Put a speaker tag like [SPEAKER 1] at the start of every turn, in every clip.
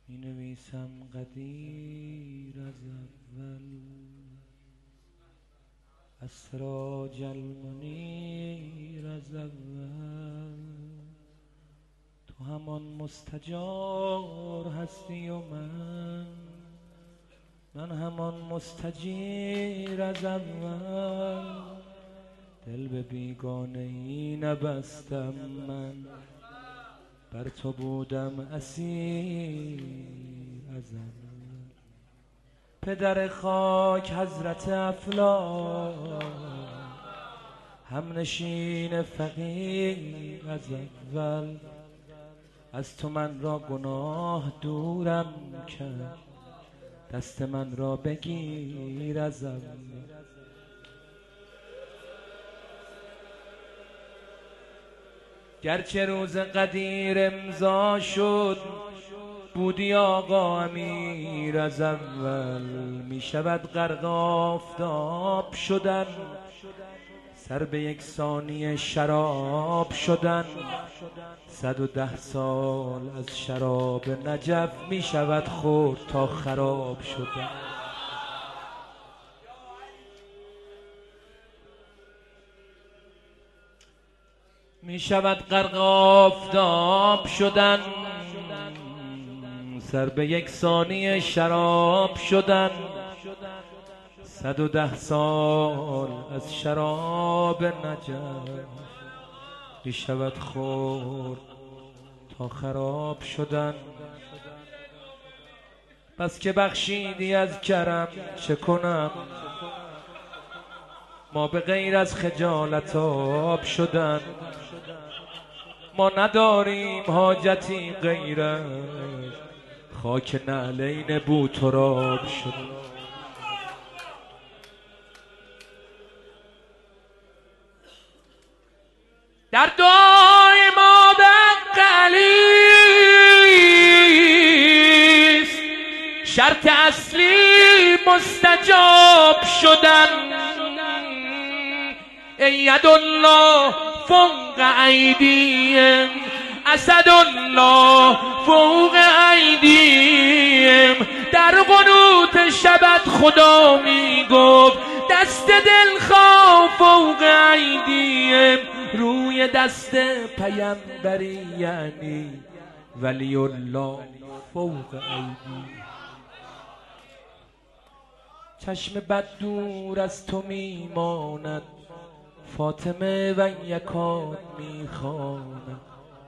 [SPEAKER 1] می نویسم قدیر از اول، اسراج المنیر از اول. تو همان مستجار هستی و من همان مستجیر از اول. دل به بیگانه ای نبستم من، بر تو بودم اسیر از اول. پدر خاک حضرت افلاک، همنشین فقیر از اول. از تو من را گناه دورم کرد، دست من را بگیر از اول. گرچه روز قدیر امضا شد، بودی آقا امیر از اول. می شود غرق آفتاب شدن، سر به یک ثانیه شراب شدن. 110 سال از شراب نجف می شود خورد تا خراب شدن. می شود غرق آفتاب شدن، سر به یک ثانیه شراب شدن. 110 سال از شراب نجف می شود خورد تا خراب شدن. بس که بخشیدی از کرم چه کنم، ما به غیر از خجالت آب شدن. ما نداریم حاجتی غیر از خاک نعلین بوتراب شدن. در دعای ما به علیست، شرط اصلی مستجاب شدن. ید الله فوق ایدیم، اسد الله فوق ایدیم. در قنوت شبت خدا می گفت دست دلخواه فوق ایدیم. روی دست پیمبری یعنی ولی الله فوق ایدیم. چشم بد دور از تو می ماند، فاطمه و یکان می خواند.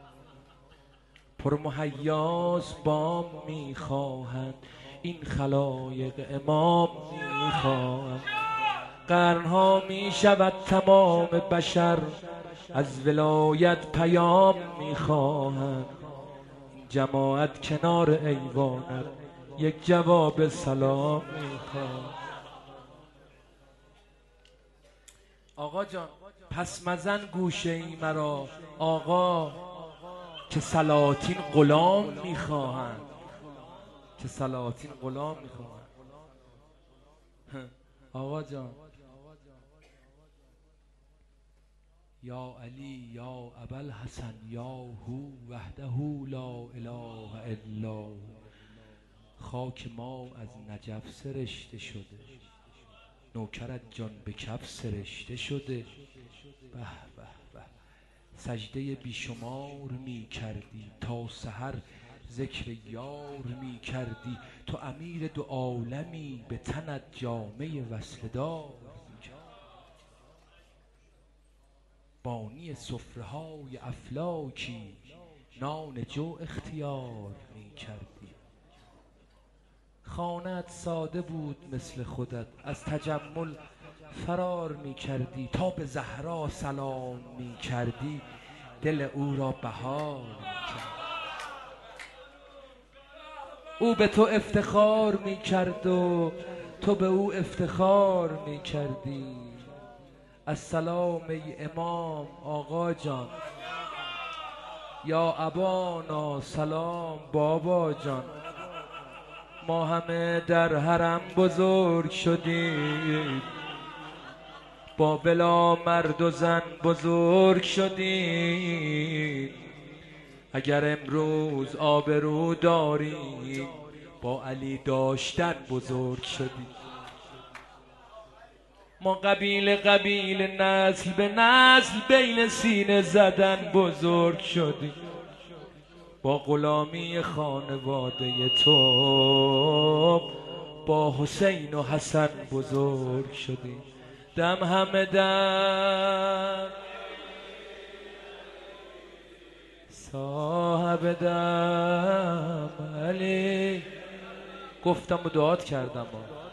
[SPEAKER 1] پر مهیاس بام می خواهند، این خلایق امام می خواهند. قرنها می شود تمام بشر از ولایت پیام می خواهند. جماعت کنار ایوانت یک جواب سلام می خواهند. آقا جان پس مزن گوشه ای مرا، آقا که سلاطین غلام میخواهند، که سلاطین غلام میخواهند. آقا جان یا علی یا ابوالحسن یا هو وحده لا اله الا. خاک ما از نجف سرشته شده، نوکرت جان به کف سرشته شده. به به به سجده بیشمار می کردی، تا سحر ذکر یار می کردی. تو امیر دو عالمی، به تنت جامه وصل دار می کردی. بانی سفره های افلاکی، نان جو اختیار می کردی. خانه‌ات ساده بود مثل خودت، از تجمل فرار می کردی. تا به زهرا سلام می کردی، دل او را بهار می کرد. او به تو افتخار می کرد و تو به او افتخار می کردی. السلام ای امام آقا جان، یا ابانا سلام بابا جان. ما همه در حرم بزرگ شدیم، با بلا مرد و زن بزرگ شدیم. اگر امروز آبرو داری با علی داشتن بزرگ شدی. ما قبیله نسل به نسل بین سینه زدن بزرگ شدی. با غلامی خانواده تو با حسین و حسن بزرگ شدی. دم همه دم صاحب دم علی. گفتم و دعات کردم